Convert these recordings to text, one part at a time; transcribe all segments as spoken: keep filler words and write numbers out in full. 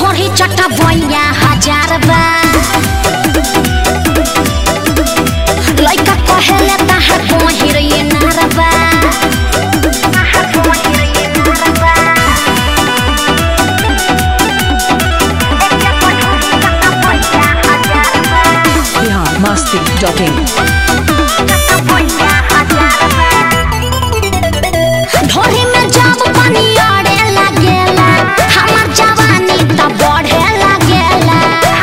ढोरी चटा भैया हजार बा लइका कहेले ताहार बहिर ये नारबा बिहार मस्ती डॉट इन ढोरी में जब पानी अड़े लागेला हमार जवानी त बढ़े लागेला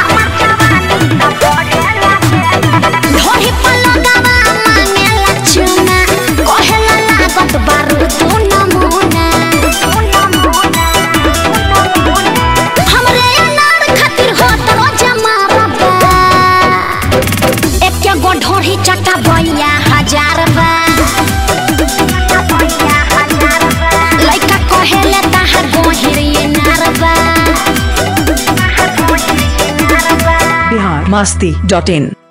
ढोरी पर लगावा मांगेला चुना कहेला लागत बारू तू नमूना हमरे अनार खातिर होत रोज मारबा एके गो ढोरी चटा भैया हजार बा बिहार मस्ती डॉट इन